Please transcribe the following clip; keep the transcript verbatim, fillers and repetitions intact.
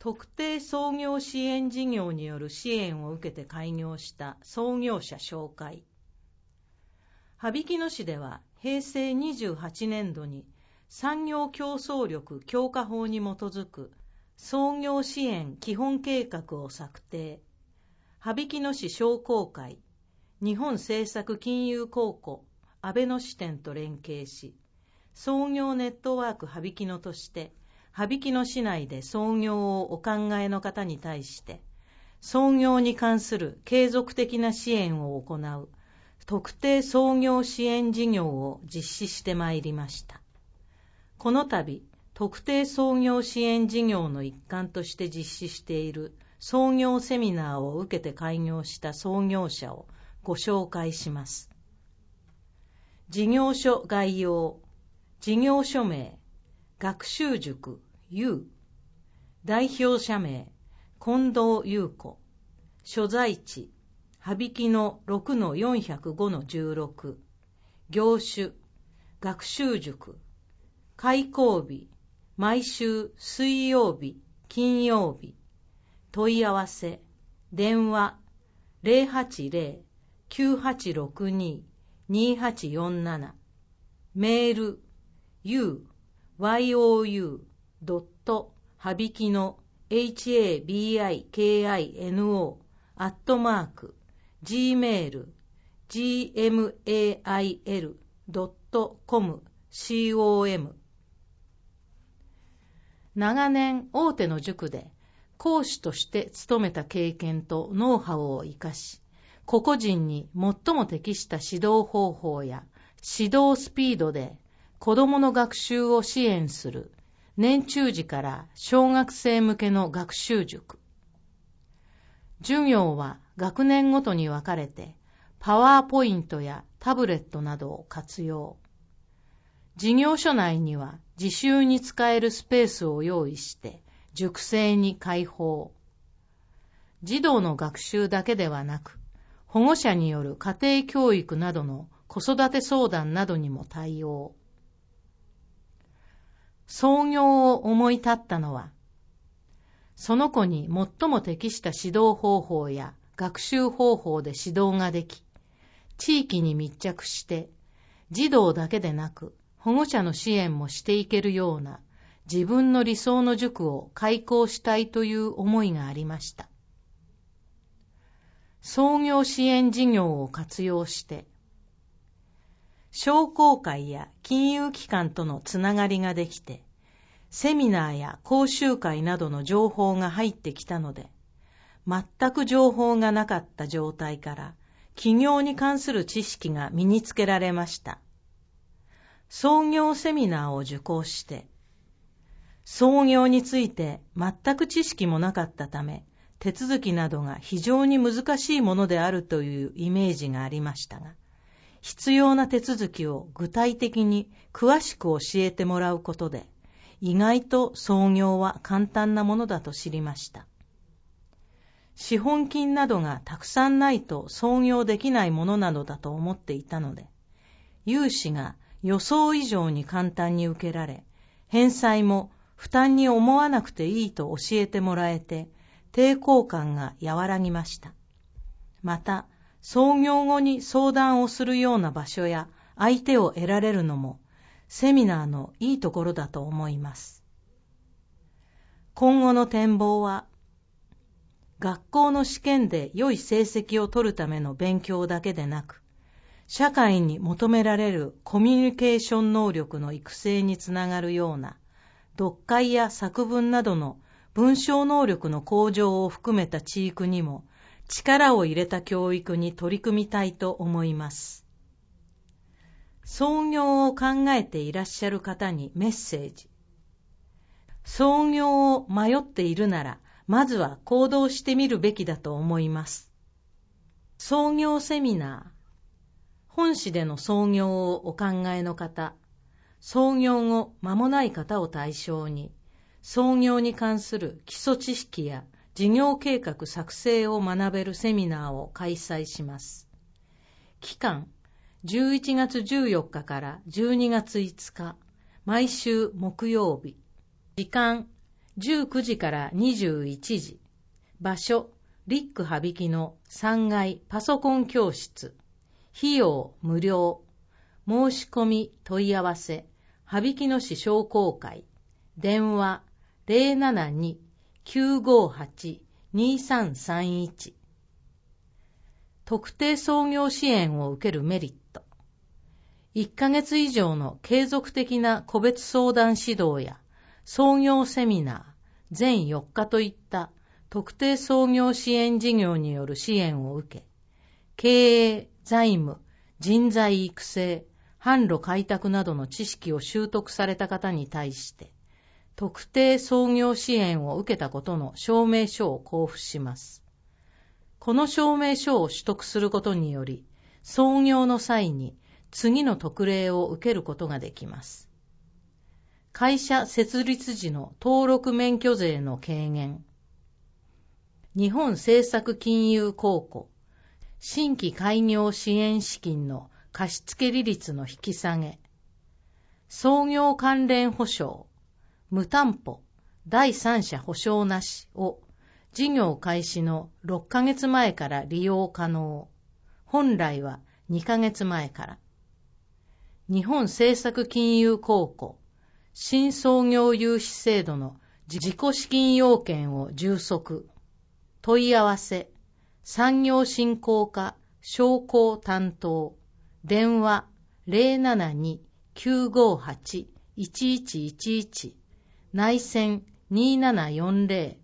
特定創業支援事業による支援を受けて開業した創業者紹介。羽曳野市ではへいせいにじゅうはちねんどに産業競争力強化法に基づく創業支援基本計画を策定。羽曳野市商工会、日本政策金融公庫、安倍野支店と連携し、創業ネットワーク羽曳野として、羽曳野市内で創業をお考えの方に対して、創業に関する継続的な支援を行う特定創業支援事業を実施してまいりました。この度、特定創業支援事業の一環として実施している創業セミナーを受けて開業した創業者をご紹介します。事業所概要、事業所名、学習塾 U、代表者名、近藤優子、所在地、羽曳野 ろくのよんひゃくごのじゅうろく、業種、学習塾、開講日、毎週水曜日、金曜日、問い合わせ、電話、ゼロはちゼロ きゅうはちろくに にはちよんなな、メール、you、you、ドット、はびきの、habikino、アットマーク、gmail、gmail、ドット、com、com。長年大手の塾で講師として勤めた経験とノウハウを生かし、個々人に最も適した指導方法や指導スピードで子どもの学習を支援する年中児から小学生向けの学習塾。授業は学年ごとに分かれてパワーポイントやタブレットなどを活用。事業所内には自習に使えるスペースを用意して塾生に開放。児童の学習だけではなく、保護者による家庭教育などの子育て相談などにも対応。創業を思い立ったのは、その子に最も適した指導方法や学習方法で指導ができ、地域に密着して児童だけでなく保護者の支援もしていけるような自分の理想の塾を開講したいという思いがありました。創業支援事業を活用して、商工会や金融機関とのつながりができて、セミナーや講習会などの情報が入ってきたので、全く情報がなかった状態から起業に関する知識が身につけられました。創業セミナーを受講して、創業について全く知識もなかったため、手続きなどが非常に難しいものであるというイメージがありましたが、必要な手続きを具体的に詳しく教えてもらうことで、意外と創業は簡単なものだと知りました。資本金などがたくさんないと創業できないものなのだと思っていたので、融資が予想以上に簡単に受けられ、返済も負担に思わなくていいと教えてもらえて、抵抗感が和らぎました。また、創業後に相談をするような場所や相手を得られるのも、セミナーのいいところだと思います。今後の展望は、学校の試験で良い成績を取るための勉強だけでなく、社会に求められるコミュニケーション能力の育成につながるような、読解や作文などの文章能力の向上を含めた知育にも力を入れた教育に取り組みたいと思います。創業を考えていらっしゃる方にメッセージ。創業を迷っているなら、まずは行動してみるべきだと思います。創業セミナー。本市での創業をお考えの方、創業後間もない方を対象に、創業に関する基礎知識や事業計画作成を学べるセミナーを開催します。期間、じゅういちがつじゅうよっかからじゅうにがついつか、毎週木曜日。時間、 じゅうくじからにじゅういちじ。場所、リック羽曳のさんがいパソコン教室。費用無料。申し込み問い合わせ、羽曳野市商工会。電話 ゼロななに きゅうごはち にさんさんいち。特定創業支援を受けるメリット。いっかげつ以上の継続的な個別相談指導や創業セミナー、全よっかといった特定創業支援事業による支援を受け、経営、財務、人材育成、販路開拓などの知識を習得された方に対して、特定創業支援を受けたことの証明書を交付します。この証明書を取得することにより、創業の際に次の特例を受けることができます。会社設立時の登録免許税の軽減。日本政策金融公庫、新規開業支援資金の貸付利率の引き下げ。創業関連保証、無担保、第三者保証なしを事業開始のろっかげつまえから利用可能。本来はにかげつまえから。日本政策金融公庫、新創業融資制度の自己資金要件を充足。問い合わせ、産業振興課商工担当。電話 ゼロななに きゅうごはち いちいちいちいち。内線にーななよんゼロ